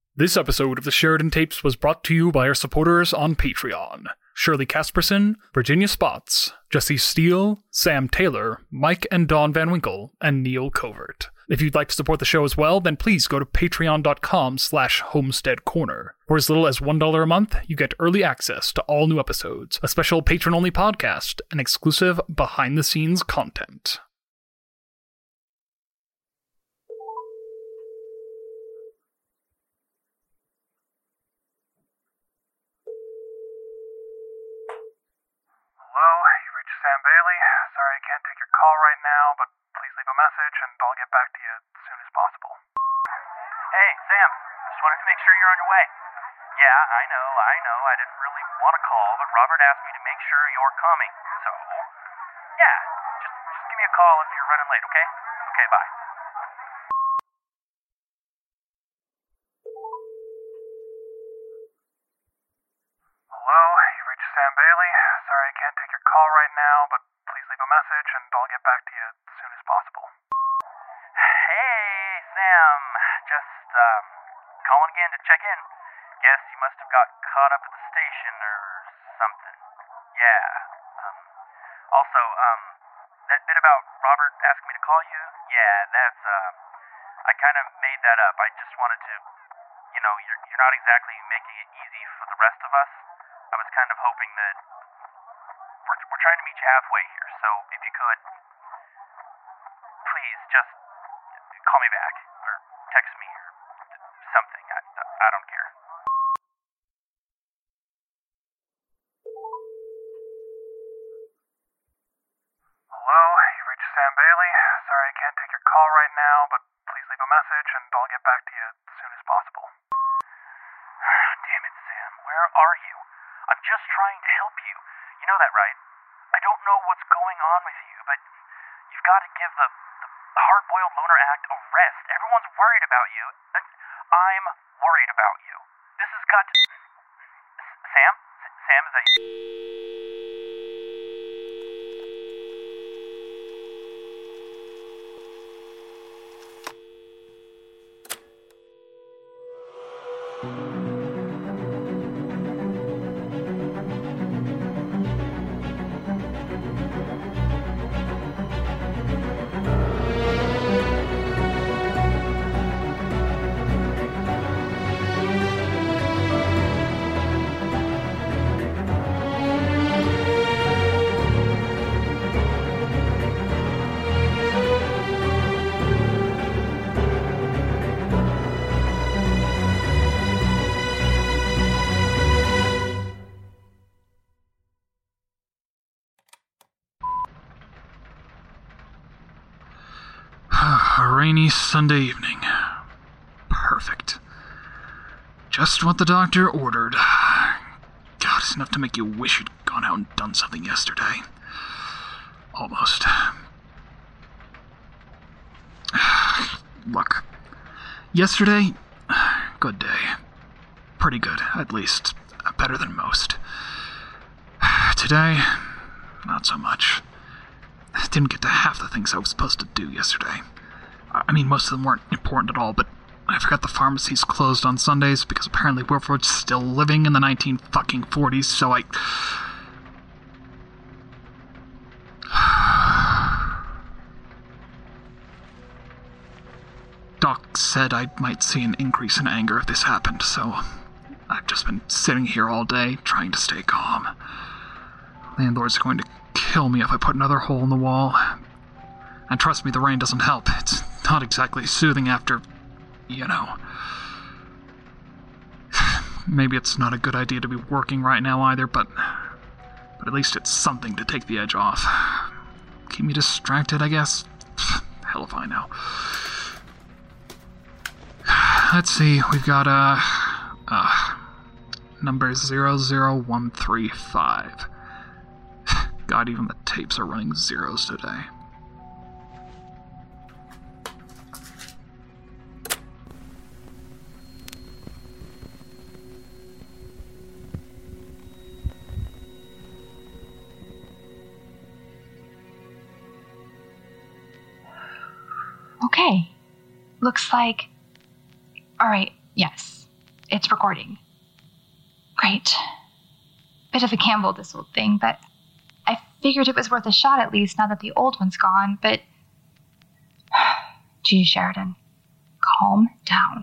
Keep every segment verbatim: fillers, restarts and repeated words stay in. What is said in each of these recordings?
This episode of the Sheridan Tapes was brought to you by our supporters on Patreon. Shirley Casperson, Virginia Spots, Jesse Steele, Sam Taylor, Mike and Dawn Van Winkle, and Neil Covert. If you'd like to support the show as well, then please go to patreon.com slash homestead corner. For as little as one dollar a month, you get early access to all new episodes, a special patron-only podcast, and exclusive behind-the-scenes content. Hello, you reached Sam Bailey. Sorry I can't take your call right now, but please leave a message and I'll get back to you as soon as possible. Hey, Sam. Just wanted to make sure you're on your way. Yeah, I know, I know. I didn't really want to call, but Robert asked me to make sure you're coming. So, yeah, just, just give me a call if you're running late, okay? Okay, bye. Hello, you reached Sam Bailey. Sorry I can't take your call right now, but please leave a message and I'll get back to you as soon as possible. Hey, Sam. Just, um, calling again to check in. Guess you must have got caught up at the station or something. Yeah. Um, also, um, that bit about Robert asking me to call you? Yeah, that's, uh, I kind of made that up. I just wanted to, you know, you're, you're not exactly making it easy for the rest of us. I was kind of hoping that we're, we're trying to meet you halfway here, so if you could, please just call me back, or text me, or something. I, I don't care. Hello, you reached Sam Bailey. Sorry I can't take your call right now, but please leave a message and I'll get back to you as soon as possible. Damn it, Sam. Where are you? I'm just trying to help you. You know that, right? I don't know what's going on with you, but you've got to give the, the hard-boiled loner act a rest. Everyone's worried about you. I'm worried about you. This has got to... Sam? S- Sam, is that you? A rainy Sunday evening. Perfect. Just what the doctor ordered. God, it's enough to make you wish you'd gone out and done something yesterday. Almost. Look. Yesterday, good day. Pretty good, at least. Better than most. Today, not so much. Didn't get to half the things I was supposed to do yesterday. I mean, most of them weren't important at all, but I forgot the pharmacies closed on Sundays because apparently we're still living in the nineteen fucking forties, so I... Doc said I might see an increase in anger if this happened, so I've just been sitting here all day trying to stay calm. Landlord's going to kill me if I put another hole in the wall. And trust me, the rain doesn't help. It's not exactly soothing after, you know. Maybe it's not a good idea to be working right now either, but, but at least it's something to take the edge off. Keep me distracted, I guess. Hell if I know. Let's see, we've got, uh, uh, number zero zero one three five. God, even the tapes are running zeros today. Okay. Looks like... Alright, yes. it's recording. Great. Bit of a gamble, this old thing, but I figured it was worth a shot at least now that the old one's gone, but... Gee, Sheridan, calm down.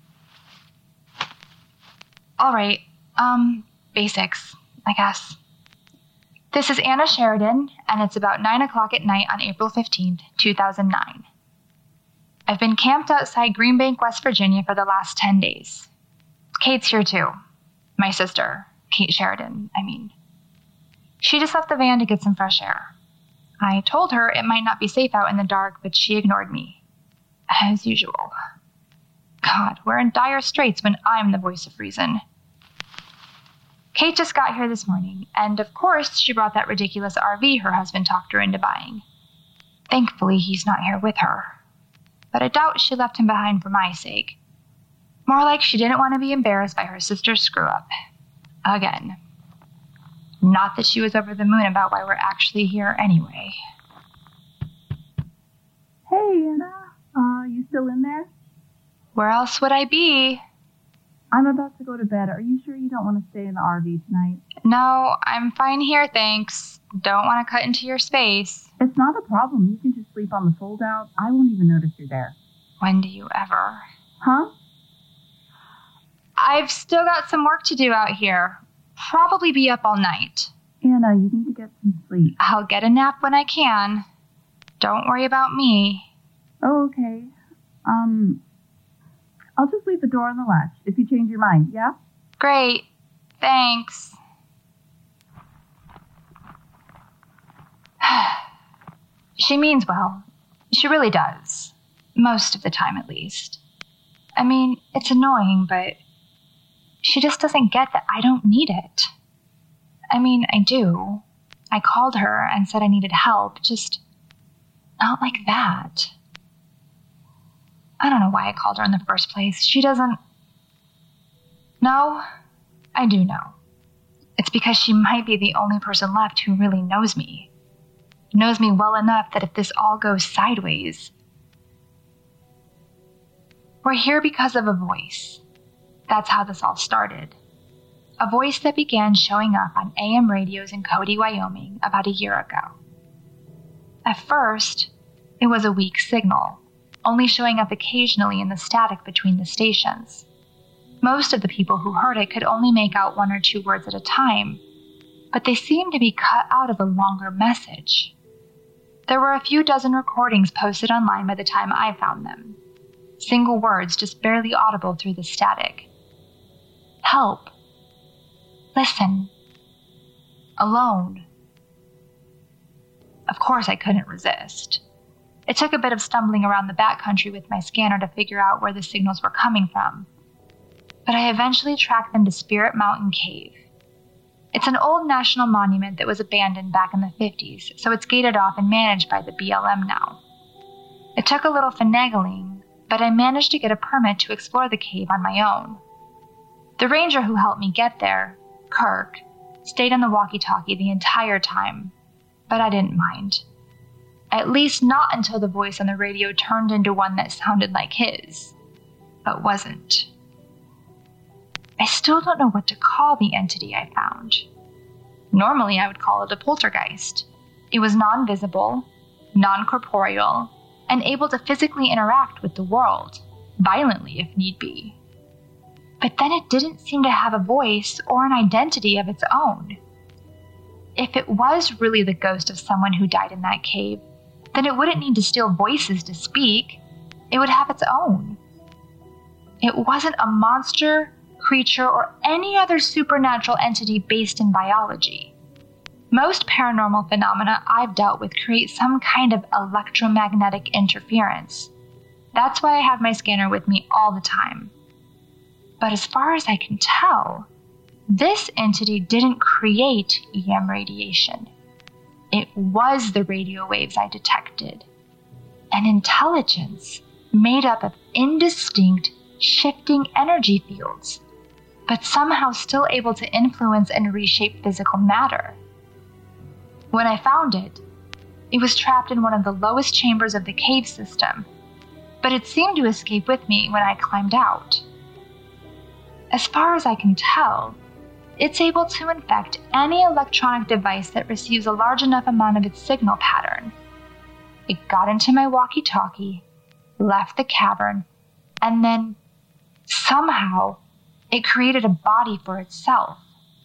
All right, um, basics, I guess. This is Anna Sheridan, and it's about nine o'clock at night on April fifteenth, two thousand nine. I've been camped outside Green Bank, West Virginia for the last ten days. Kate's here too. My sister, Kate Sheridan, I mean. She just left the van to get some fresh air. I told her it might not be safe out in the dark, but she ignored me. As usual. God, we're in dire straits when I'm the voice of reason. Kate just got here this morning, and of course she brought that ridiculous R V her husband talked her into buying. Thankfully, he's not here with her. But I doubt she left him behind for my sake. More like she didn't want to be embarrassed by her sister's screw-up. Again. Not that she was over the moon about why we're actually here anyway. Hey, Anna. Uh, you still in there? Where else would I be? I'm about to go to bed. Are you sure you don't want to stay in the R V tonight? No, I'm fine here, thanks. Don't want to cut into your space. It's not a problem. You can just sleep on the fold-out. I won't even notice you're there. When do you ever? Huh? I've still got some work to do out here. Probably be up all night. Anna, you need to get some sleep. I'll get a nap when I can. Don't worry about me. Oh, okay. Um... I'll just leave the door on the latch if you change your mind, yeah? Great. Thanks. She means well. She really does. Most of the time, at least. I mean, it's annoying, but she just doesn't get that I don't need it. I mean, I do. I called her and said I needed help, just not like that. I don't know why I called her in the first place. She doesn't... No, I do know. It's because she might be the only person left who really knows me. Knows me well enough that if this all goes sideways... We're here because of a voice. That's how this all started. A voice that began showing up on A M radios in Cody, Wyoming about a year ago. At first, it was a weak signal, only showing up occasionally in the static between the stations. Most of the people who heard it could only make out one or two words at a time, but they seemed to be cut out of a longer message. There were a few dozen recordings posted online by the time I found them. Single words just barely audible through the static. Help. Listen. Alone. Of course I couldn't resist. It took a bit of stumbling around the backcountry with my scanner to figure out where the signals were coming from, but I eventually tracked them to Spirit Mountain Cave. It's an old national monument that was abandoned back in the fifties, so it's gated off and managed by the B L M now. It took a little finagling, but I managed to get a permit to explore the cave on my own. The ranger who helped me get there, Kirk, stayed on the walkie-talkie the entire time, but I didn't mind. At least not until the voice on the radio turned into one that sounded like his, but wasn't. I still don't know what to call the entity I found. Normally I would call it a poltergeist. It was non-visible, non-corporeal, and able to physically interact with the world, violently if need be. But then it didn't seem to have a voice or an identity of its own. If it was really the ghost of someone who died in that cave, then it wouldn't need to steal voices to speak. It would have its own. It wasn't a monster, creature, or any other supernatural entity based in biology. Most paranormal phenomena I've dealt with create some kind of electromagnetic interference. That's why I have my scanner with me all the time. But as far as I can tell, this entity didn't create E M radiation. It was the radio waves I detected. An intelligence made up of indistinct, shifting energy fields, but somehow still able to influence and reshape physical matter. When I found it, it was trapped in one of the lowest chambers of the cave system, but it seemed to escape with me when I climbed out. As far as I can tell, it's able to infect any electronic device that receives a large enough amount of its signal pattern. It got into my walkie-talkie, left the cavern, and then, somehow, it created a body for itself.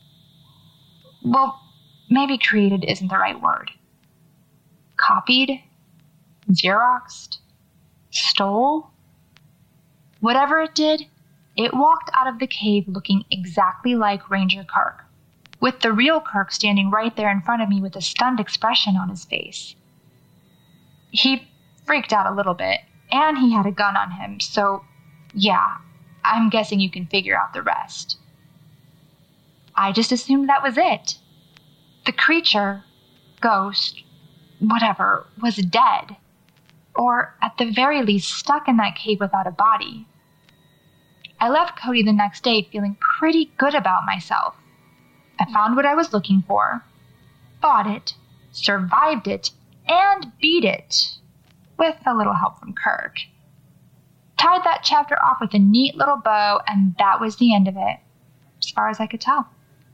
Well, maybe created isn't the right word. Copied? Xeroxed? Stole? Whatever it did, it walked out of the cave looking exactly like Ranger Kirk, with the real Kirk standing right there in front of me with a stunned expression on his face. He freaked out a little bit, and he had a gun on him, so yeah, I'm guessing you can figure out the rest. I just assumed that was it. The creature, ghost, whatever, was dead, or at the very least stuck in that cave without a body. I left Cody the next day feeling pretty good about myself. I found what I was looking for, fought it, survived it, and beat it, with a little help from Kirk. Tied that chapter off with a neat little bow, and that was the end of it, as far as I could tell.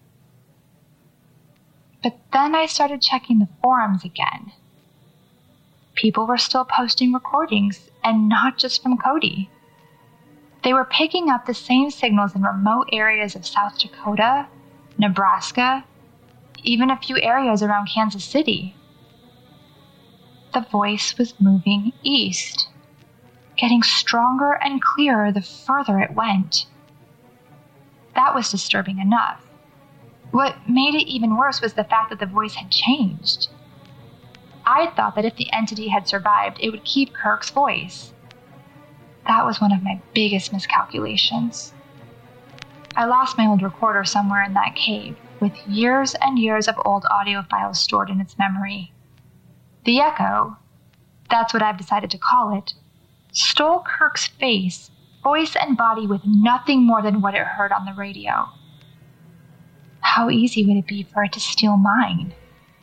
But then I started checking the forums again. People were still posting recordings, and not just from Cody. They were picking up the same signals in remote areas of South Dakota, Nebraska, even a few areas around Kansas City. The voice was moving east, getting stronger and clearer the further it went. That was disturbing enough. What made it even worse was the fact that the voice had changed. I thought that if the entity had survived, it would keep Kirk's voice. That was one of my biggest miscalculations. I lost my old recorder somewhere in that cave, with years and years of old audio files stored in its memory. The Echo, that's what I've decided to call it, stole Kirk's face, voice, and body with nothing more than what it heard on the radio. How easy would it be for it to steal mine?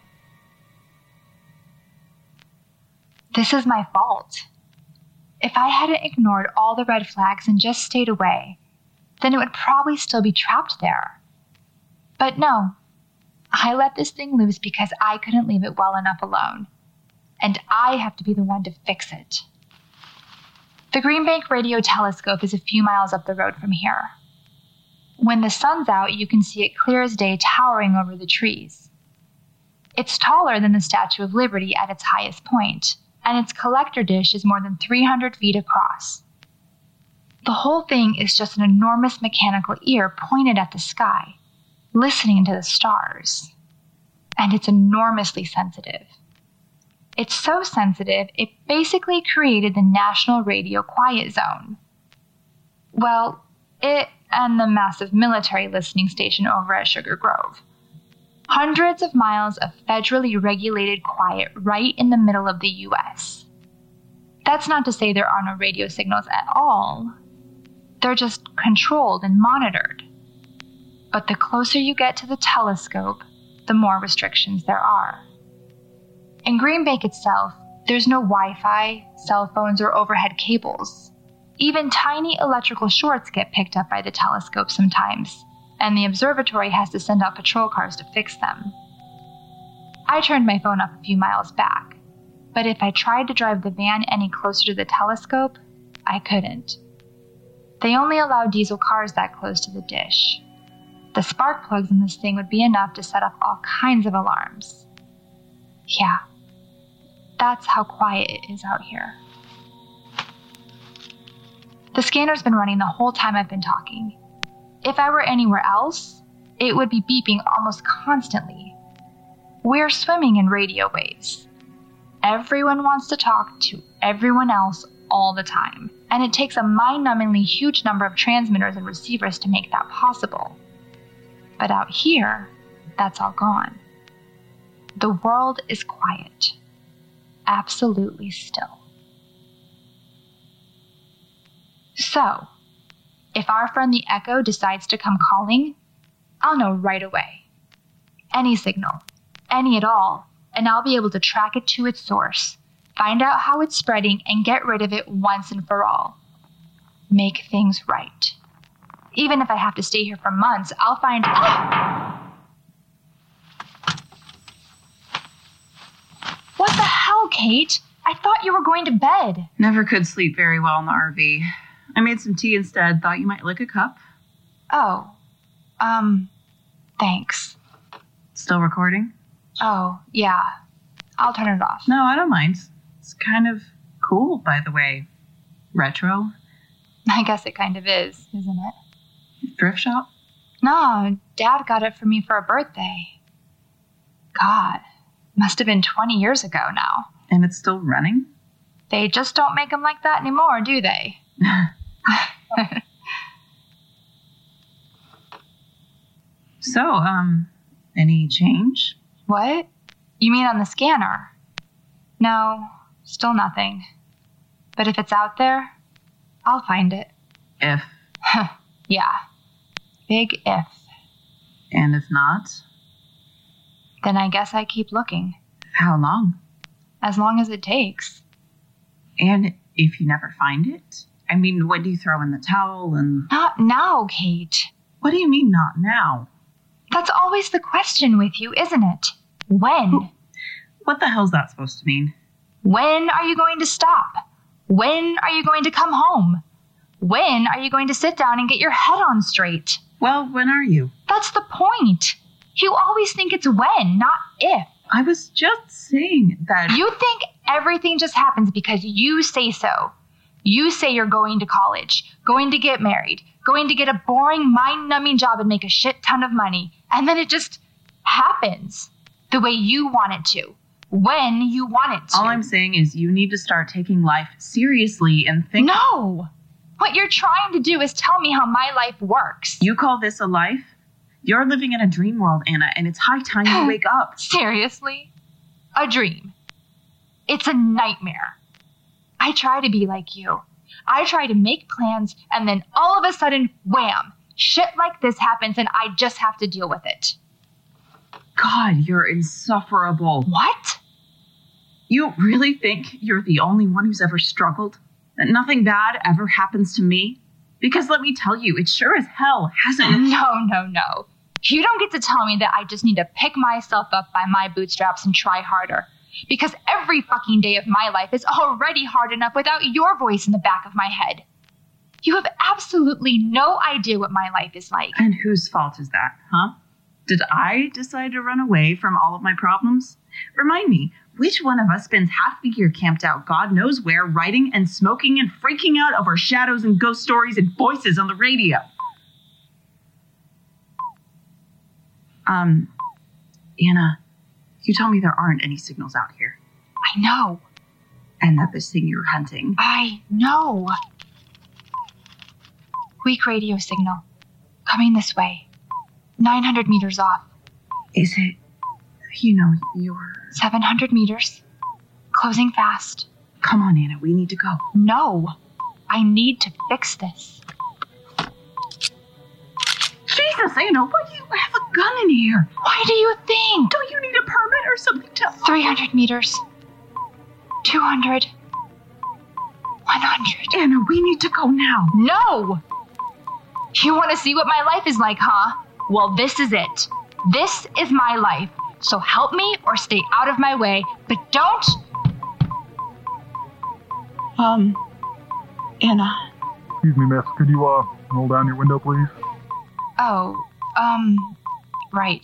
This is my fault. If I hadn't ignored all the red flags and just stayed away, then it would probably still be trapped there. But no, I let this thing loose because I couldn't leave it well enough alone, and I have to be the one to fix it. The Green Bank Radio Telescope is a few miles up the road from here. When the sun's out, you can see it clear as day towering over the trees. It's taller than the Statue of Liberty at its highest point, and its collector dish is more than three hundred feet across. The whole thing is just an enormous mechanical ear pointed at the sky, listening to the stars. And it's enormously sensitive. It's so sensitive, it basically created the National Radio Quiet Zone. Well, it and the massive military listening station over at Sugar Grove. Hundreds of miles of federally regulated quiet right in the middle of the U S. That's not to say there are no radio signals at all. They're just controlled and monitored. But the closer you get to the telescope, the more restrictions there are. In Green Bank itself, there's no Wi-Fi, cell phones, or overhead cables. Even tiny electrical shorts get picked up by the telescope sometimes, and the observatory has to send out patrol cars to fix them. I turned my phone up a few miles back, but if I tried to drive the van any closer to the telescope, I couldn't. They only allow diesel cars that close to the dish. The spark plugs in this thing would be enough to set off all kinds of alarms. Yeah, that's how quiet it is out here. The scanner's been running the whole time I've been talking. If I were anywhere else, it would be beeping almost constantly. We're swimming in radio waves. Everyone wants to talk to everyone else all the time, and it takes a mind-numbingly huge number of transmitters and receivers to make that possible. But out here, that's all gone. The world is quiet. Absolutely still. So, if our friend the Echo decides to come calling, I'll know right away. Any signal, any at all, and I'll be able to track it to its source, find out how it's spreading, and get rid of it once and for all. Make things right. Even if I have to stay here for months, I'll find... Ah! What the hell, Kate? I thought you were going to bed. Never could sleep very well in the R V. I made some tea instead. Thought you might like a cup. Oh. Um, thanks. Still recording? Oh, yeah. I'll turn it off. No, I don't mind. It's kind of cool, by the way. Retro. I guess it kind of is, isn't it? Thrift shop? No, Dad got it for me for a birthday. God, must have been twenty years ago now. And it's still running? They just don't make them like that anymore, do they? So, um, any change? What? You mean on the scanner? No, still nothing. But if it's out there, I'll find it. If? Yeah. Big if. And if not? Then I guess I keep looking. How long? As long as it takes. And if you never find it? I mean, what do you throw in the towel and... Not now, Kate. What do you mean, not now? That's always the question with you, isn't it? When? What the hell's that supposed to mean? When are you going to stop? When are you going to come home? When are you going to sit down and get your head on straight? Well, when are you? That's the point. You always think it's when, not if. I was just saying that... You think everything just happens because you say so. You say you're going to college, going to get married, going to get a boring, mind-numbing job and make a shit ton of money. And then it just happens the way you want it to, when you want it to. All I'm saying is you need to start taking life seriously and think... No! What you're trying to do is tell me how my life works. You call this a life? You're living in a dream world, Anna, and it's high time you wake up. Seriously? A dream. It's a nightmare. I try to be like you. I try to make plans, and then all of a sudden, wham, shit like this happens, and I just have to deal with it. God, you're insufferable. What? You really think you're the only one who's ever struggled? That nothing bad ever happens to me? Because let me tell you, it sure as hell hasn't. No, no, no. You don't get to tell me that I just need to pick myself up by my bootstraps and try harder. Because every fucking day of my life is already hard enough without your voice in the back of my head. You have absolutely no idea what my life is like. And whose fault is that, huh? Did I decide to run away from all of my problems? Remind me, which one of us spends half the year camped out God knows where, writing and smoking and freaking out over shadows and ghost stories and voices on the radio? Um, Anna, you told me there aren't any signals out here. I know. And that this thing you're hunting... I know. Weak radio signal. Coming this way. nine hundred meters off. Is it... You know, you're... seven hundred meters. Closing fast. Come on, Anna, we need to go. No. I need to fix this. Jesus, Anna, why do you have a gun in here? Why do you think? Don't you need a permit or something to... three hundred meters. two hundred. one hundred. Anna, we need to go now. No! You want to see what my life is like, huh? Well, this is it. This is my life. So help me or stay out of my way, but don't... Um, Anna. Excuse me, miss. Could you, uh, roll down your window, please? Oh, um, right.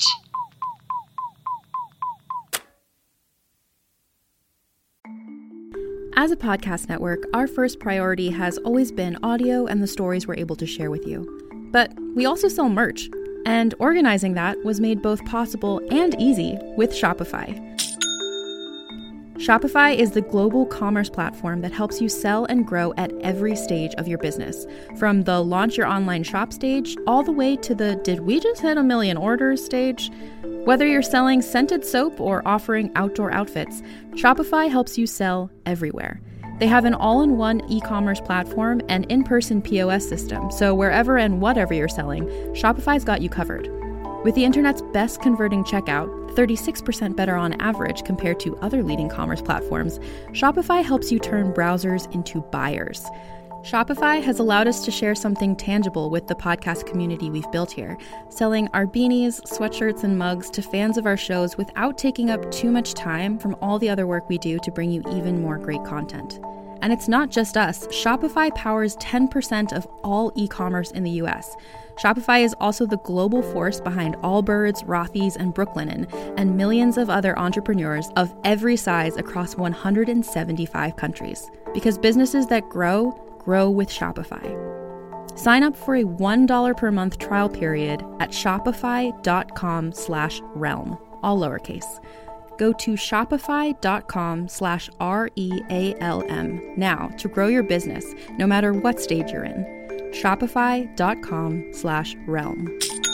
As a podcast network, our first priority has always been audio and the stories we're able to share with you. But we also sell merch, and organizing that was made both possible and easy with Shopify. Shopify is the global commerce platform that helps you sell and grow at every stage of your business, from the launch your online shop stage all the way to the did we just hit a million orders stage. Whether you're selling scented soap or offering outdoor outfits, Shopify helps you sell everywhere. They have an all-in-one e-commerce platform and in-person P O S system, so wherever and whatever you're selling, Shopify's got you covered. With the internet's best converting checkout, thirty-six percent better on average compared to other leading commerce platforms, Shopify helps you turn browsers into buyers. Shopify has allowed us to share something tangible with the podcast community we've built here, selling our beanies, sweatshirts, and mugs to fans of our shows without taking up too much time from all the other work we do to bring you even more great content. And it's not just us. Shopify powers ten percent of all e-commerce in the U S. Shopify is also the global force behind Allbirds, Rothy's, and Brooklinen, and millions of other entrepreneurs of every size across one hundred seventy-five countries. Because businesses that grow, grow with Shopify. Sign up for a one dollar per month trial period at shopify.com slash realm, all lowercase. Go to shopify.com slash R-E-A-L-M now to grow your business, no matter what stage you're in. Shopify.com slash realm.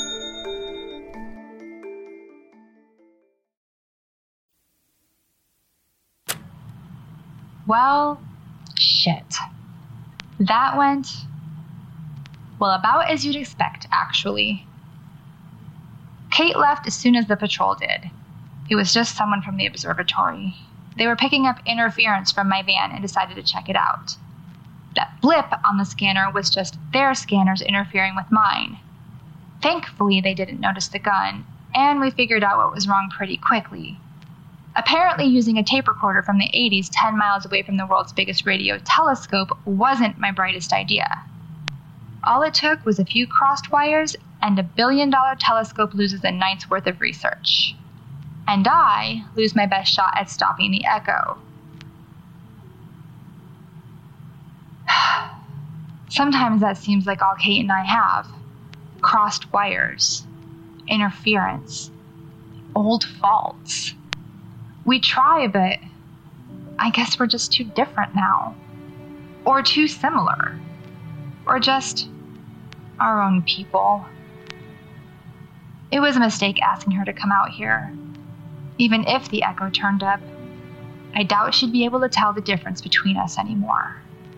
Well, shit. That went, well, about as you'd expect, actually. Kate left as soon as the patrol did. It was just someone from the observatory. They were picking up interference from my van and decided to check it out. That blip on the scanner was just their scanners interfering with mine. Thankfully, they didn't notice the gun, and we figured out what was wrong pretty quickly. Apparently, using a tape recorder from the eighties ten miles away from the world's biggest radio telescope wasn't my brightest idea. All it took was a few crossed wires, and a billion-dollar telescope loses a night's worth of research. And I lose my best shot at stopping the echo. Sometimes that seems like all Kate and I have. Crossed wires, interference, old faults. We try, but I guess we're just too different now. Or too similar. Or just our own people. It was a mistake asking her to come out here. Even if the echo turned up, I doubt she'd be able to tell the difference between us anymore.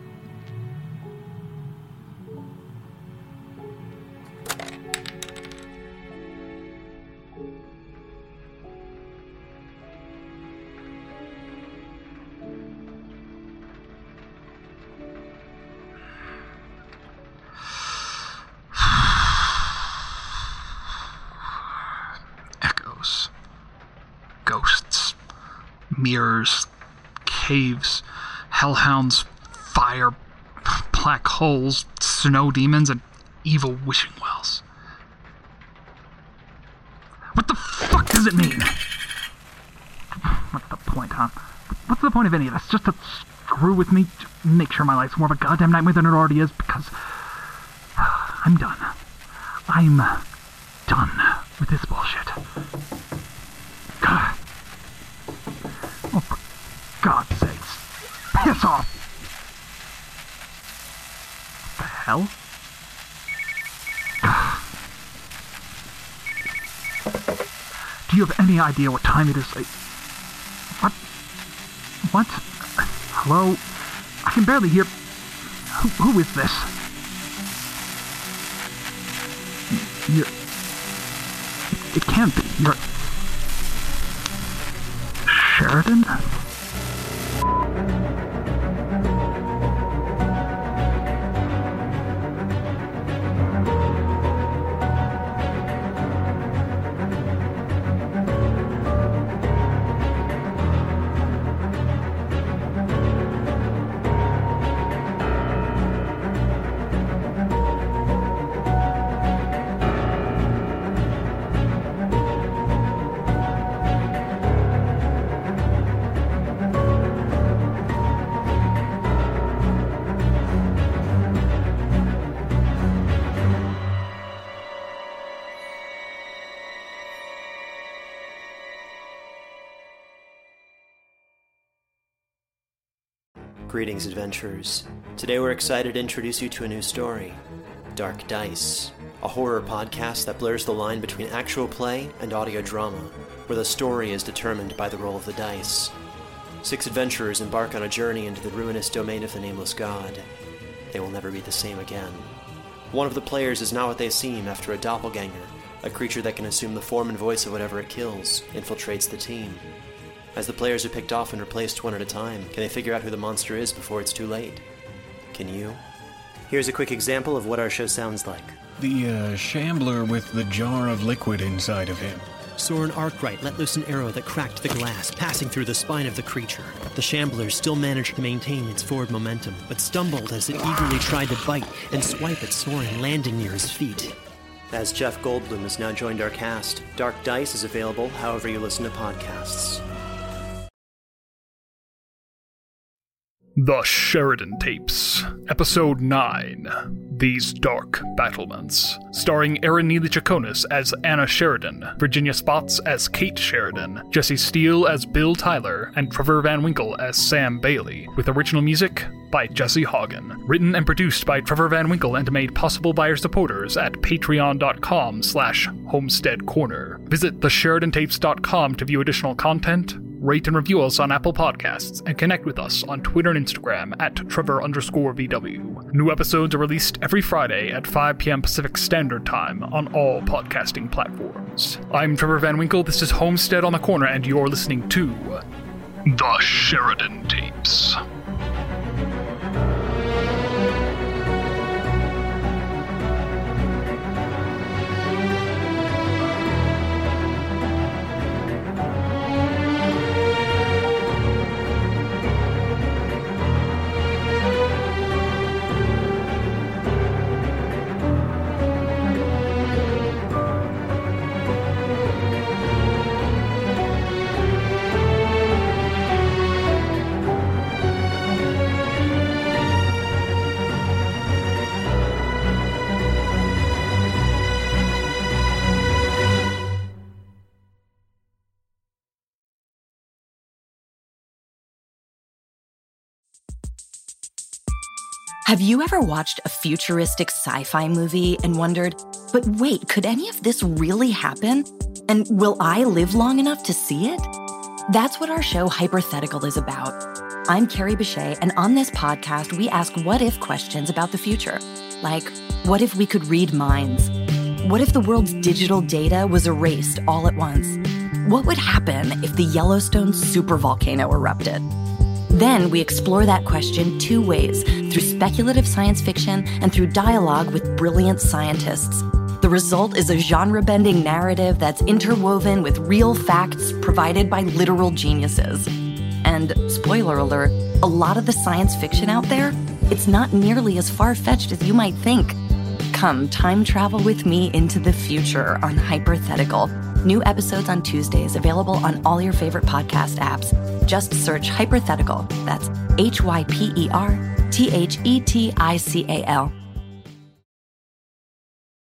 Echoes. Ghosts. Mirrors. Caves. Hellhounds. Fire. Black holes. Snow demons. And evil wishing wells. What the fuck does it mean? What's the point, huh? What's the point of any of this? Just to screw with me? To make sure my life's more of a goddamn nightmare than it already is? Because I'm done. I'm done with this bullshit. God. Oh, for God's sakes. Piss off! What the hell? Do you have any idea what time it is? What? What? Hello? I can barely hear... Who, who is this? You're... It, it can't be. You're... Sheridan? Greetings, adventurers. Today we're excited to introduce you to a new story, Dark Dice, a horror podcast that blurs the line between actual play and audio drama, where the story is determined by the roll of the dice. Six adventurers embark on a journey into the ruinous domain of the Nameless God. They will never be the same again. One of the players is not what they seem after a doppelganger, a creature that can assume the form and voice of whatever it kills, infiltrates the team. As the players are picked off and replaced one at a time, can they figure out who the monster is before it's too late? Can you? Here's a quick example of what our show sounds like. The, uh, shambler with the jar of liquid inside of him. Soren Arkwright let loose an arrow that cracked the glass, passing through the spine of the creature. The shambler still managed to maintain its forward momentum, but stumbled as it eagerly tried to bite and swipe at Soren, landing near his feet. As Jeff Goldblum has now joined our cast, Dark Dice is available however you listen to podcasts. The Sheridan Tapes, Episode nine, These Dark Battlements, starring Erin Neely Chaconis as Anna Sheridan, Virginia Spots as Kate Sheridan, Jesse Steele as Bill Tyler, and Trevor Van Winkle as Sam Bailey, with original music by Jesse Hagen. Written and produced by Trevor Van Winkle and made possible by our supporters at patreon.com slash homestead corner. Visit the sheridan tapes dot com to view additional content, rate and review us on Apple Podcasts, and connect with us on Twitter and Instagram at Trevor underscore VW. New episodes are released every Friday at five p.m. Pacific Standard Time on all podcasting platforms. I'm Trevor Van Winkle, this is Homestead on the Corner, and you're listening to The Sheridan Tapes. Have you ever watched a futuristic sci-fi movie and wondered, but wait, could any of this really happen? And will I live long enough to see it? That's what our show Hypothetical is about. I'm Carrie Bechet, and on this podcast, we ask what-if questions about the future. Like, what if we could read minds? What if the world's digital data was erased all at once? What would happen if the Yellowstone supervolcano erupted? Then we explore that question two ways, through speculative science fiction and through dialogue with brilliant scientists. The result is a genre-bending narrative that's interwoven with real facts provided by literal geniuses. And, spoiler alert, a lot of the science fiction out there, it's not nearly as far-fetched as you might think. Come time travel with me into the future on Hypothetical. New episodes on Tuesdays, available on all your favorite podcast apps. Just search Hypothetical. That's H Y P E R T H E T I C A L.